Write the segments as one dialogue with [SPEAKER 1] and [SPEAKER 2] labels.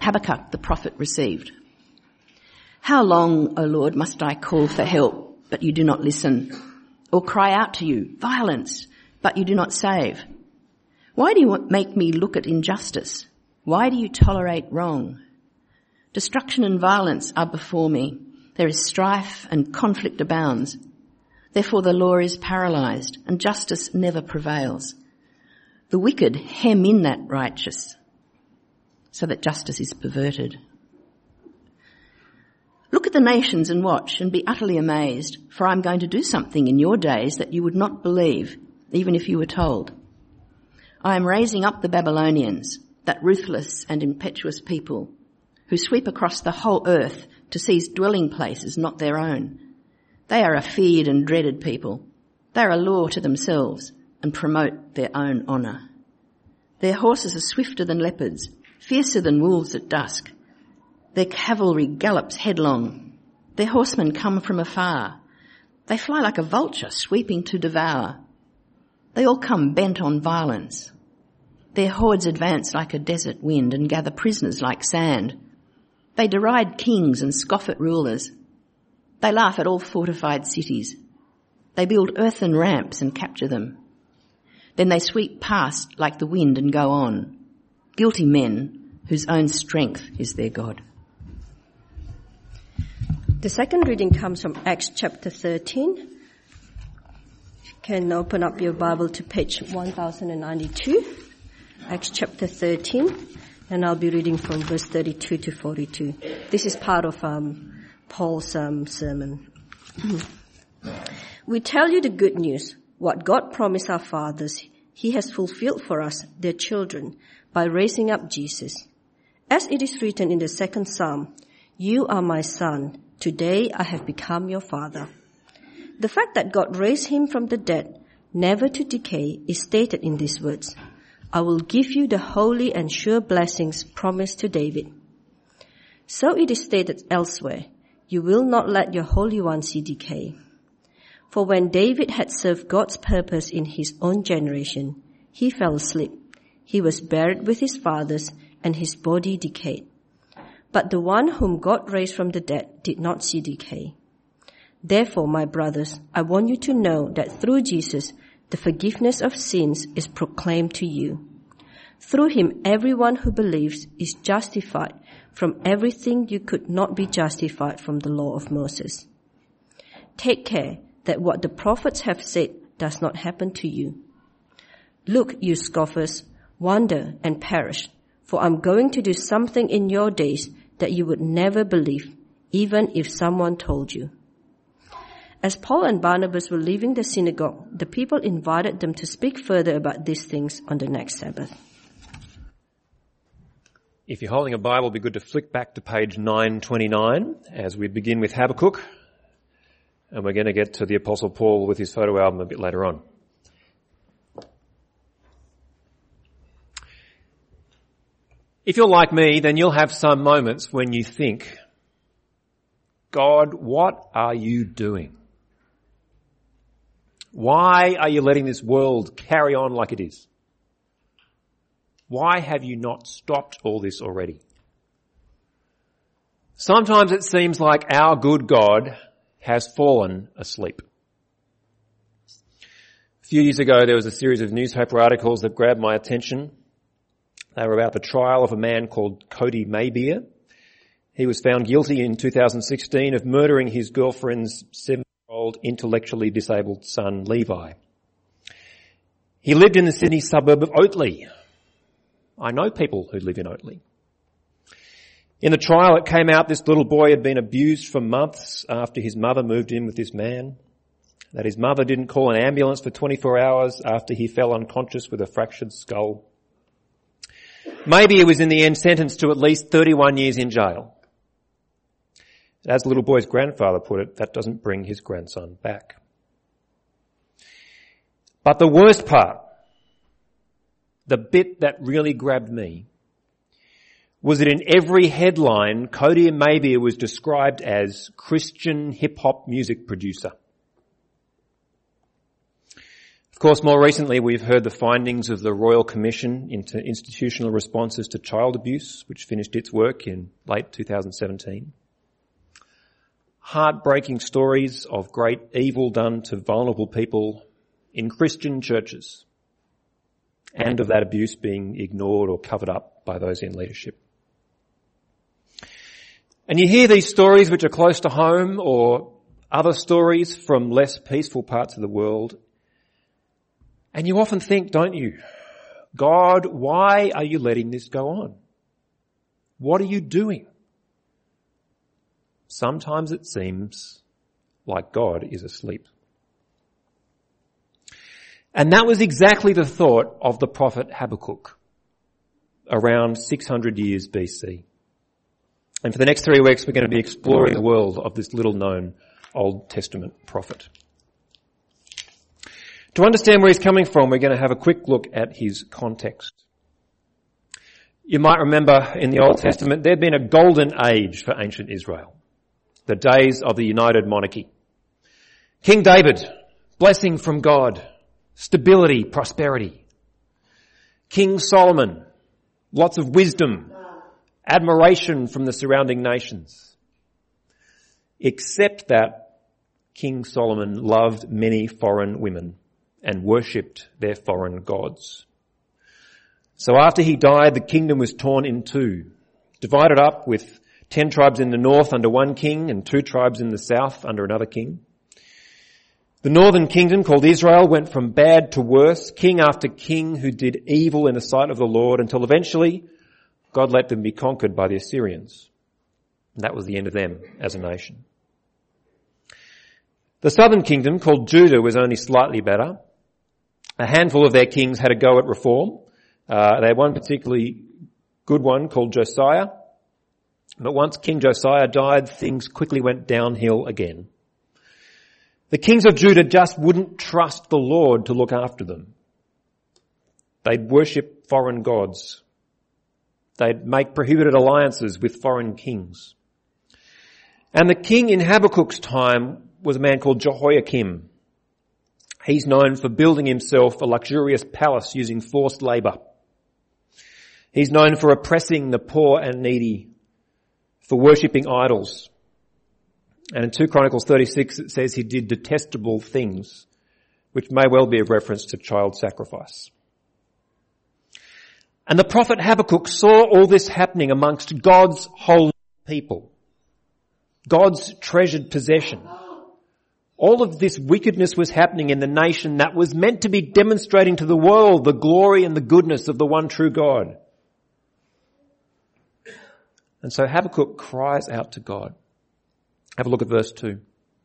[SPEAKER 1] Habakkuk the prophet received. How long, O Lord, must I call for help, but you do not listen, or cry out to you, violence, but you do not save? Why do you make me look at injustice? Why do you tolerate wrong? Destruction and violence are before me. There is strife and conflict abounds. Therefore the law is paralyzed and justice never prevails. The wicked hem in that righteous so that justice is perverted. Look at the nations and watch and be utterly amazed, for I'm going to do something in your days that you would not believe, even if you were told. I am raising up the Babylonians, that ruthless and impetuous people, who sweep across the whole earth to seize dwelling places not their own. They are a feared and dreaded people. They are a law to themselves and promote their own honour. Their horses are swifter than leopards, fiercer than wolves at dusk. Their cavalry gallops headlong. Their horsemen come from afar. They fly like a vulture sweeping to devour. They all come bent on violence. Their hordes advance like a desert wind and gather prisoners like sand. They deride kings and scoff at rulers. They laugh at all fortified cities. They build earthen ramps and capture them. Then they sweep past like the wind and go on. Guilty men whose own strength is their God.
[SPEAKER 2] The second reading comes from Acts chapter 13. You can open up your Bible to page 1092. Acts chapter 13. And I'll be reading from verse 32 to 42. This is part of Paul's sermon. We tell you the good news. What God promised our fathers, He has fulfilled for us, their children, by raising up Jesus. As it is written in the second Psalm, you are my son. Today I have become your father. The fact that God raised him from the dead, never to decay, is stated in these words. I will give you the holy and sure blessings promised to David. So it is stated elsewhere, you will not let your Holy One see decay. For when David had served God's purpose in his own generation, he fell asleep. He was buried with his fathers, and his body decayed. But the one whom God raised from the dead did not see decay. Therefore, my brothers, I want you to know that through Jesus, the forgiveness of sins is proclaimed to you. Through him, everyone who believes is justified from everything you could not be justified from the law of Moses. Take care that what the prophets have said does not happen to you. Look, you scoffers, wonder and perish, for I'm going to do something in your days that you would never believe, even if someone told you. As Paul and Barnabas were leaving the synagogue, the people invited them to speak further about these things on the next Sabbath.
[SPEAKER 3] If you're holding a Bible, it'd be good to flick back to page 929 as we begin with Habakkuk. And we're going to get to the Apostle Paul with his photo album a bit later on. If you're like me, then you'll have some moments when you think, God, what are you doing? Why are you letting this world carry on like it is? Why have you not stopped all this already? Sometimes it seems like our good God has fallen asleep. A few years ago, there was a series of newspaper articles that grabbed my attention. They were about the trial of a man called Cody Maybeer. He was found guilty in 2016 of murdering his girlfriend's 7-year-old intellectually disabled son, Levi. He lived in the Sydney suburb of Oatley. I know people who live in Oatley. In the trial, it came out this little boy had been abused for months after his mother moved in with this man, that his mother didn't call an ambulance for 24 hours after he fell unconscious with a fractured skull. Maybe he was in the end sentenced to at least 31 years in jail. As the little boy's grandfather put it, that doesn't bring his grandson back. But the worst part, the bit that really grabbed me, was that in every headline, Cody Maybeer was described as Christian hip-hop music producer. Of Of course, more recently we've heard the findings of the Royal Commission into Institutional Responses to Child Abuse, which finished its work in late 2017. Heartbreaking stories of great evil done to vulnerable people in Christian churches, and of that abuse being ignored or covered up by those in leadership. And you hear these stories which are close to home, or other stories from less peaceful parts of the world, and you often think, don't you, God, why are you letting this go on? What are you doing? Sometimes it seems like God is asleep. And that was exactly the thought of the prophet Habakkuk around 600 years BC. And for the next 3 weeks we're going to be exploring the world of this little known Old Testament prophet. To understand where he's coming from, we're going to have a quick look at his context. You might remember in the Old Testament there'd been a golden age for ancient Israel, the days of the united monarchy. King David, blessing from God, stability, prosperity. King Solomon, lots of wisdom, admiration from the surrounding nations. Except that King Solomon loved many foreign women and worshipped their foreign gods. So after he died, the kingdom was torn in two, divided up with 10 tribes in the north under one king and 2 tribes in the south under another king. The northern kingdom, called Israel, went from bad to worse, king after king who did evil in the sight of the Lord, until eventually God let them be conquered by the Assyrians. And that was the end of them as a nation. The southern kingdom, called Judah, was only slightly better. A handful of their kings had a go at reform. They had one particularly good one called Josiah. But once King Josiah died, things quickly went downhill again. The kings of Judah just wouldn't trust the Lord to look after them. They'd worship foreign gods. They'd make prohibited alliances with foreign kings. And the king in Habakkuk's time was a man called Jehoiakim. He's known for building himself a luxurious palace using forced labour. He's known for oppressing the poor and needy, for worshipping idols. And in 2 Chronicles 36 it says he did detestable things, which may well be a reference to child sacrifice. And the prophet Habakkuk saw all this happening amongst God's holy people, God's treasured possession. All of this wickedness was happening in the nation that was meant to be demonstrating to the world the glory and the goodness of the one true God. And so Habakkuk cries out to God. Have a look at verse 2.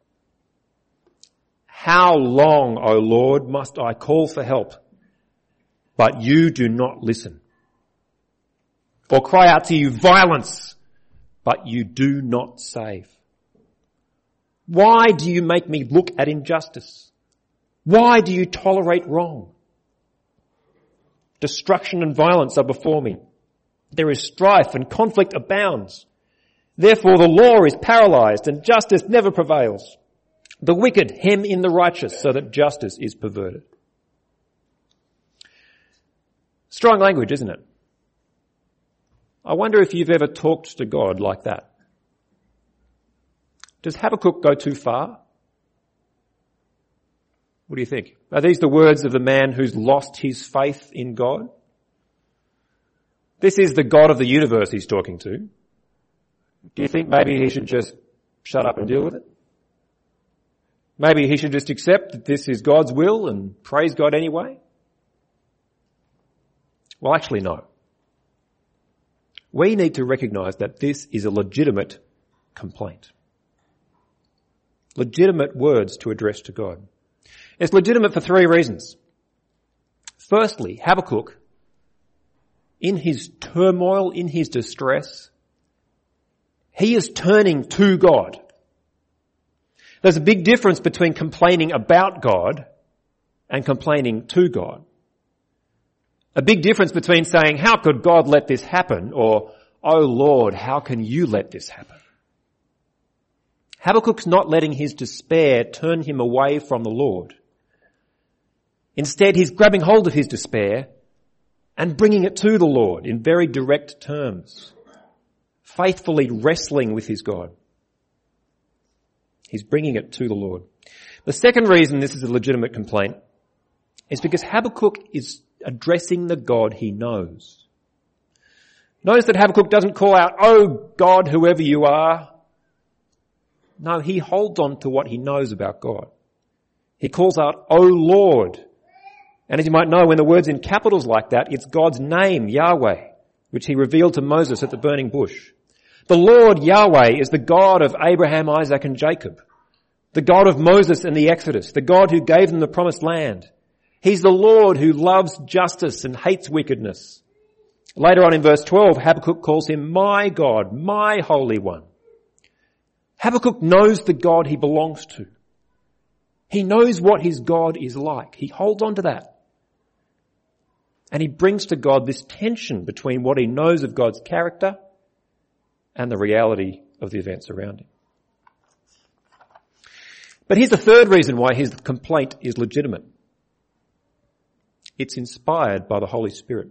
[SPEAKER 3] How long, O Lord, must I call for help, but you do not listen? Or cry out to you violence, but you do not save? Why do you make me look at injustice? Why do you tolerate wrong? Destruction and violence are before me. There is strife and conflict abounds. Therefore the law is paralyzed and justice never prevails. The wicked hem in the righteous so that justice is perverted. Strong language, isn't it? I wonder if you've ever talked to God like that. Does Habakkuk go too far? What do you think? Are these the words of the man who's lost his faith in God? This is the God of the universe he's talking to. Do you think maybe he should just shut up and deal with it? Maybe he should just accept that this is God's will and praise God anyway? Well, actually, no. We need to recognise that this is a legitimate complaint. Legitimate words to address to God. It's legitimate for 3 reasons. Firstly, Habakkuk, in his turmoil, in his distress, he is turning to God. There's a big difference between complaining about God and complaining to God. A big difference between saying, how could God let this happen? Or, oh Lord, how can you let this happen? Habakkuk's not letting his despair turn him away from the Lord. Instead, he's grabbing hold of his despair and bringing it to the Lord in very direct terms, faithfully wrestling with his God. He's bringing it to the Lord. The second reason this is a legitimate complaint is because Habakkuk is addressing the God he knows. Notice that Habakkuk doesn't call out, "Oh God, whoever you are." No, he holds on to what he knows about God. He calls out, "Oh Lord." And as you might know, when the word's in capitals like that, it's God's name, Yahweh, which he revealed to Moses at the burning bush. The Lord Yahweh is the God of Abraham, Isaac and Jacob, the God of Moses and the Exodus, the God who gave them the promised land. He's the Lord who loves justice and hates wickedness. Later on in verse 12, Habakkuk calls him my God, my Holy One. Habakkuk knows the God he belongs to. He knows what his God is like. He holds on to that. And he brings to God this tension between what he knows of God's character and the reality of the events around him. But here's the third reason why his complaint is legitimate. It's inspired by the Holy Spirit.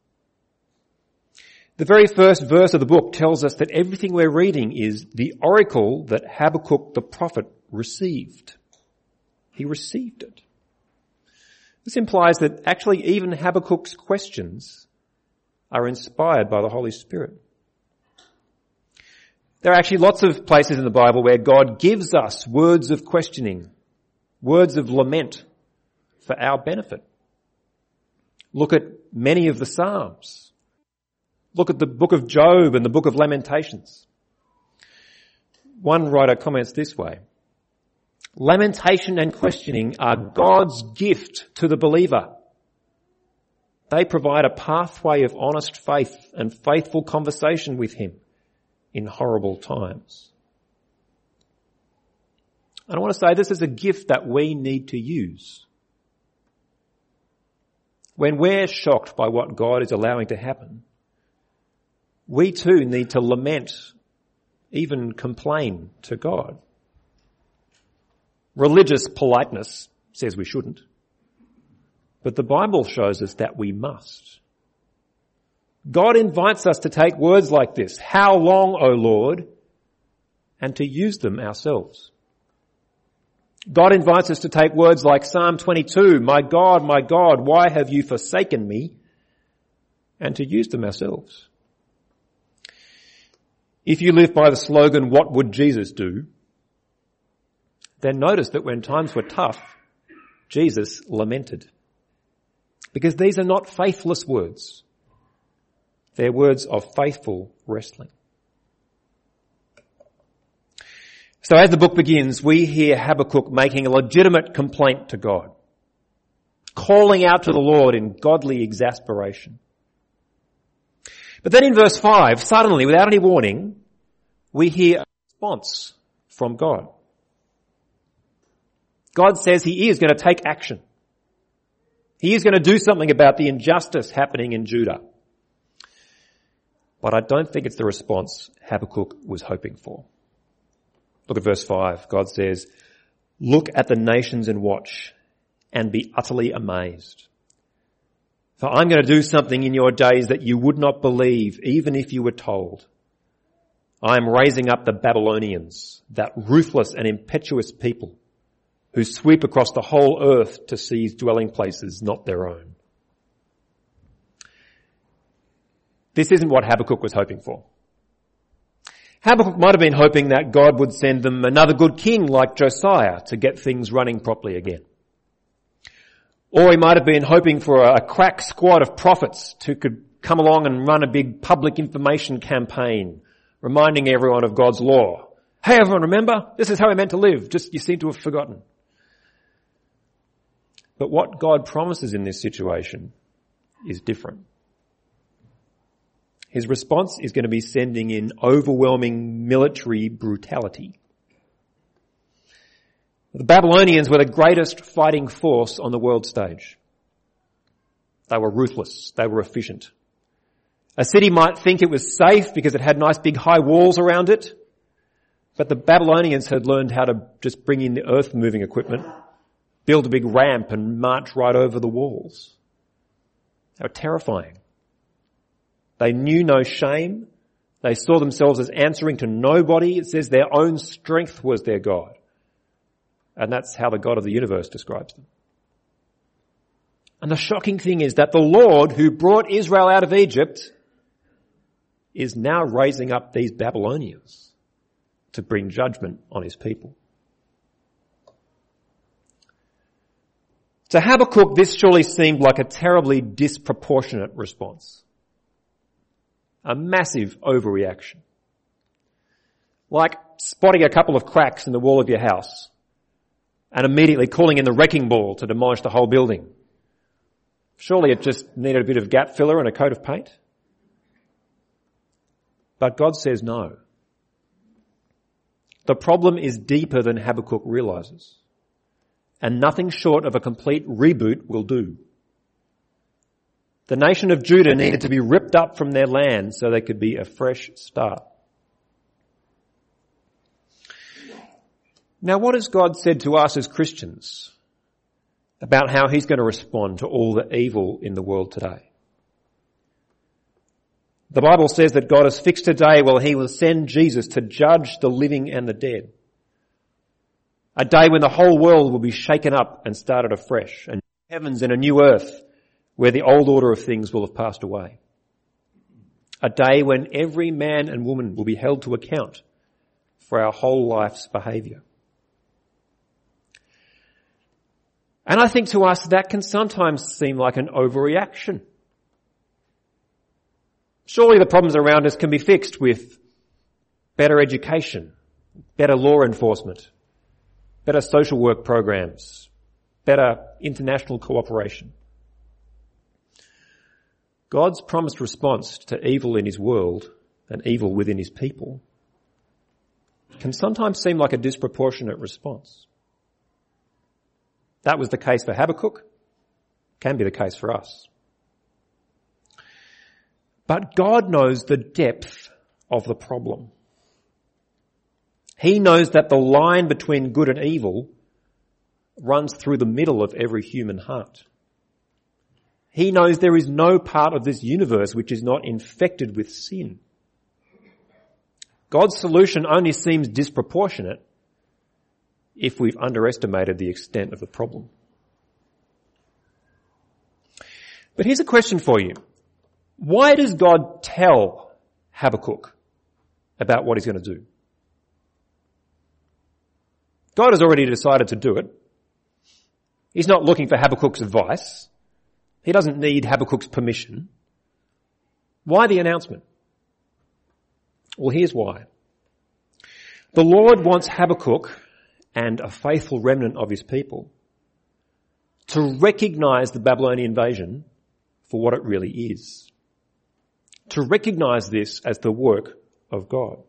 [SPEAKER 3] The very first verse of the book tells us that everything we're reading is the oracle that Habakkuk the prophet received. He received it. This implies that actually even Habakkuk's questions are inspired by the Holy Spirit. There are actually lots of places in the Bible where God gives us words of questioning, words of lament for our benefit. Look at many of the Psalms. Look at the book of Job and the book of Lamentations. One writer comments this way: lamentation and questioning are God's gift to the believer. They provide a pathway of honest faith and faithful conversation with him in horrible times. And I want to say this is a gift that we need to use. When we're shocked by what God is allowing to happen, we too need to lament, even complain to God. Religious politeness says we shouldn't, but the Bible shows us that we must. God invites us to take words like this, "How long, O Lord?" and to use them ourselves. God invites us to take words like Psalm 22, my God, why have you forsaken me?" and to use them ourselves. If you live by the slogan, "What would Jesus do?" then notice that when times were tough, Jesus lamented. Because these are not faithless words. They're words of faithful wrestling. So as the book begins, we hear Habakkuk making a legitimate complaint to God, calling out to the Lord in godly exasperation. But then in verse 5, suddenly, without any warning, we hear a response from God. God says he is going to take action. He is going to do something about the injustice happening in Judah. But I don't think it's the response Habakkuk was hoping for. Look at verse 5. God says, "Look at the nations and watch and be utterly amazed. For I'm going to do something in your days that you would not believe, even if you were told. I am raising up the Babylonians, that ruthless and impetuous people who sweep across the whole earth to seize dwelling places not their own." This isn't what Habakkuk was hoping for. Habakkuk might have been hoping that God would send them another good king like Josiah to get things running properly again. Or he might have been hoping for a crack squad of prophets who could come along and run a big public information campaign, reminding everyone of God's law. "Hey everyone, remember? This is how we're meant to live. Just you seem to have forgotten." But what God promises in this situation is different. His response is going to be sending in overwhelming military brutality. The Babylonians were the greatest fighting force on the world stage. They were ruthless. They were efficient. A city might think it was safe because it had nice big high walls around it, but the Babylonians had learned how to just bring in the earth-moving equipment build a big ramp and march right over the walls. They were terrifying. They knew no shame. They saw themselves as answering to nobody. It says their own strength was their God. And that's how the God of the universe describes them. And the shocking thing is that the Lord who brought Israel out of Egypt is now raising up these Babylonians to bring judgment on his people. To Habakkuk, this surely seemed like a terribly disproportionate response. A massive overreaction. Like spotting a couple of cracks in the wall of your house and immediately calling in the wrecking ball to demolish the whole building. Surely it just needed a bit of gap filler and a coat of paint. But God says no. The problem is deeper than Habakkuk realizes. And nothing short of a complete reboot will do. The nation of Judah needed to be ripped up from their land so there could be a fresh start. Now, what has God said to us as Christians about how he's going to respond to all the evil in the world today? The Bible says that God has fixed a day where he will send Jesus to judge the living and the dead. A day when the whole world will be shaken up and started afresh, and heavens and a new earth where the old order of things will have passed away. A day when every man and woman will be held to account for our whole life's behaviour. And I think to us that can sometimes seem like an overreaction. Surely the problems around us can be fixed with better education, better law enforcement, better social work programs, better international cooperation. God's promised response to evil in his world and evil within his people can sometimes seem like a disproportionate response. That was the case for Habakkuk, can be the case for us. But God knows the depth of the problem. He knows that the line between good and evil runs through the middle of every human heart. He knows there is no part of this universe which is not infected with sin. God's solution only seems disproportionate if we've underestimated the extent of the problem. But here's a question for you. Why does God tell Habakkuk about what he's going to do? God has already decided to do it. He's not looking for Habakkuk's advice. He doesn't need Habakkuk's permission. Why the announcement? Well, here's why. The Lord wants Habakkuk and a faithful remnant of his people to recognize the Babylonian invasion for what it really is. To recognize this as the work of God.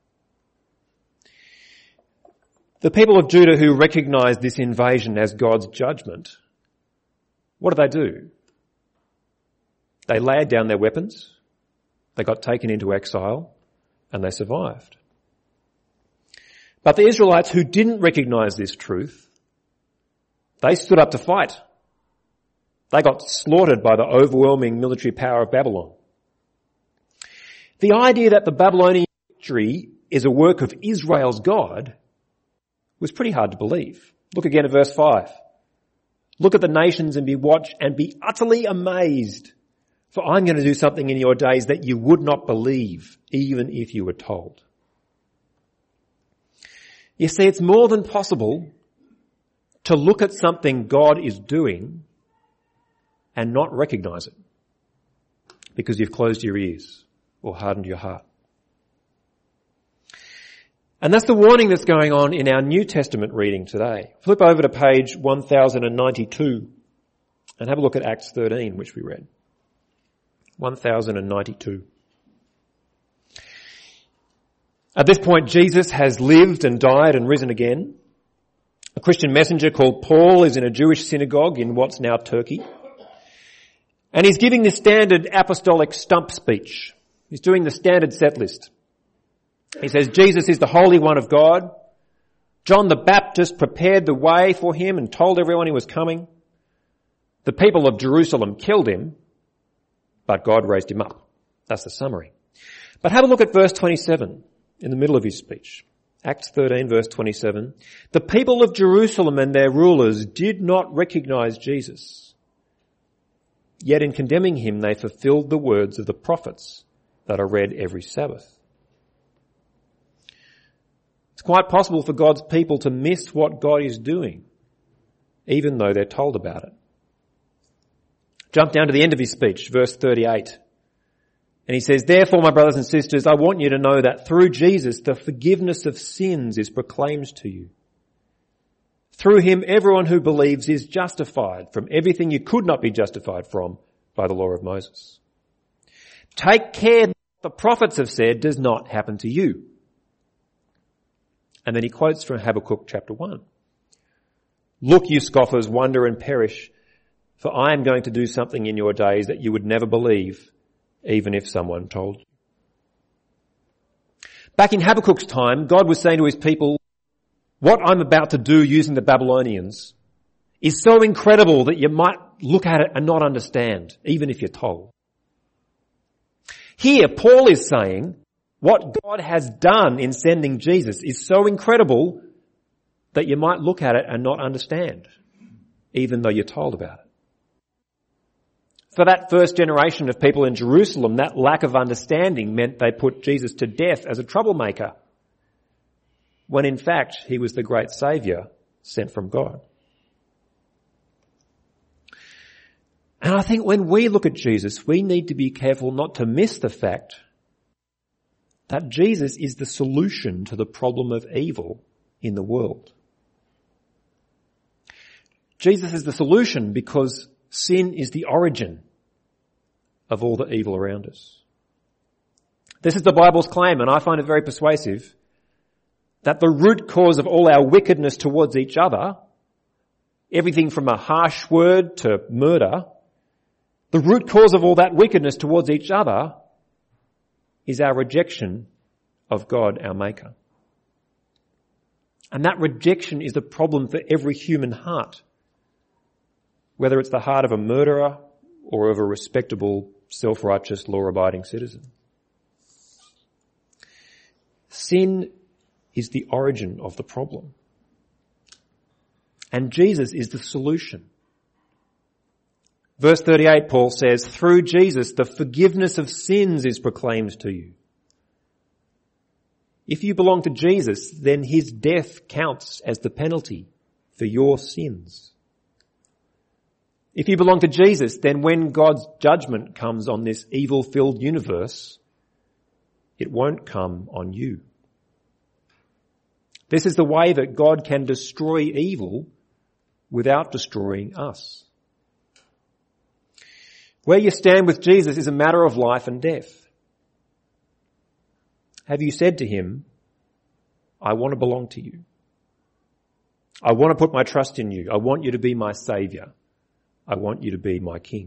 [SPEAKER 3] The people of Judah who recognized this invasion as God's judgment, what do? They laid down their weapons, they got taken into exile, and they survived. But the Israelites who didn't recognize this truth, they stood up to fight. They got slaughtered by the overwhelming military power of Babylon. The idea that the Babylonian victory is a work of Israel's God was pretty hard to believe. Look again at verse 5. Look at the nations and be utterly amazed, for I'm going to do something in your days that you would not believe, even if you were told. You see, it's more than possible to look at something God is doing and not recognize it because you've closed your ears or hardened your heart. And that's the warning that's going on in our New Testament reading today. Flip over to page 1092 and have a look at Acts 13, which we read. 1092. At this point, Jesus has lived and died and risen again. A Christian messenger called Paul is in a Jewish synagogue in what's now Turkey. And he's giving the standard apostolic stump speech. He's doing the standard set list. He says, Jesus is the Holy One of God. John the Baptist prepared the way for him and told everyone he was coming. The people of Jerusalem killed him, but God raised him up. That's the summary. But have a look at verse 27 in the middle of his speech. Acts 13 verse 27. The people of Jerusalem and their rulers did not recognize Jesus. Yet in condemning him, they fulfilled the words of the prophets that are read every Sabbath. It's quite possible for God's people to miss what God is doing, even though they're told about it. Jump down to the end of his speech, verse 38. And he says, therefore, my brothers and sisters, I want you to know that through Jesus, the forgiveness of sins is proclaimed to you. Through him, everyone who believes is justified from everything you could not be justified from by the law of Moses. Take care that what the prophets have said does not happen to you. And then he quotes from Habakkuk chapter 1. Look, you scoffers, wonder and perish, for I am going to do something in your days that you would never believe, even if someone told you. Back in Habakkuk's time, God was saying to his people, what I'm about to do using the Babylonians is so incredible that you might look at it and not understand, even if you're told. Here, Paul is saying what God has done in sending Jesus is so incredible that you might look at it and not understand, even though you're told about it. For that first generation of people in Jerusalem, that lack of understanding meant they put Jesus to death as a troublemaker, when in fact he was the great Saviour sent from God. And I think when we look at Jesus, we need to be careful not to miss the fact that Jesus is the solution to the problem of evil in the world. Jesus is the solution because sin is the origin of all the evil around us. This is the Bible's claim, and I find it very persuasive, that the root cause of all our wickedness towards each other, everything from a harsh word to murder, the root cause of all that wickedness towards each other is our rejection of God, our Maker. And that rejection is the problem for every human heart, whether it's the heart of a murderer or of a respectable, self-righteous, law-abiding citizen. Sin is the origin of the problem. And Jesus is the solution. Verse 38, Paul says, through Jesus, the forgiveness of sins is proclaimed to you. If you belong to Jesus, then his death counts as the penalty for your sins. If you belong to Jesus, then when God's judgment comes on this evil-filled universe, it won't come on you. This is the way that God can destroy evil without destroying us. Where you stand with Jesus is a matter of life and death. Have you said to him, I want to belong to you. I want to put my trust in you. I want you to be my Saviour. I want you to be my King.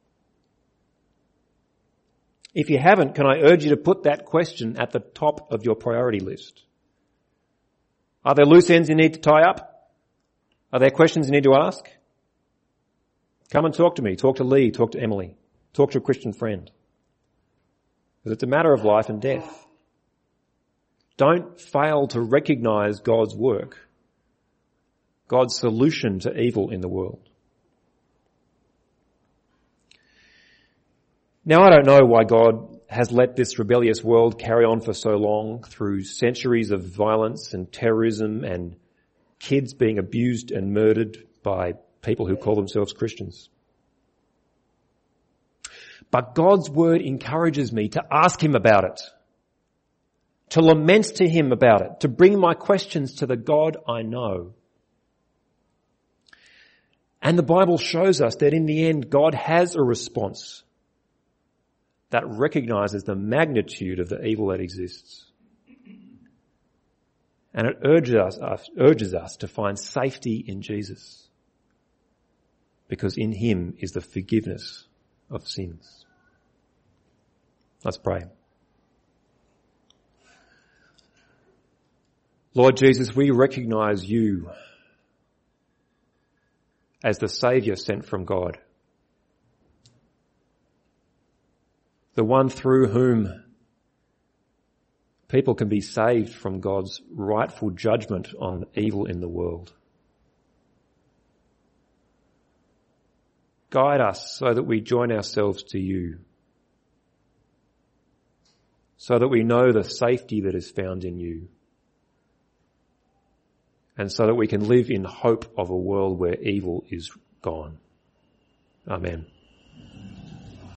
[SPEAKER 3] If you haven't, can I urge you to put that question at the top of your priority list? Are there loose ends you need to tie up? Are there questions you need to ask? Come and talk to me. Talk to Lee. Talk to Emily. Talk to a Christian friend. Because it's a matter of life and death. Don't fail to recognise God's work, God's solution to evil in the world. Now, I don't know why God has let this rebellious world carry on for so long through centuries of violence and terrorism and kids being abused and murdered by people who call themselves Christians. But God's word encourages me to ask him about it, to lament to him about it, to bring my questions to the God I know. And the Bible shows us that in the end, God has a response that recognises the magnitude of the evil that exists. And it urges us to find safety in Jesus, because in him is the forgiveness of sins. Let's pray. Lord Jesus, we recognise you as the Saviour sent from God, the one through whom people can be saved from God's rightful judgment on evil in the world. Guide us so that we join ourselves to you, so that we know the safety that is found in you, and so that we can live in hope of a world where evil is gone. Amen.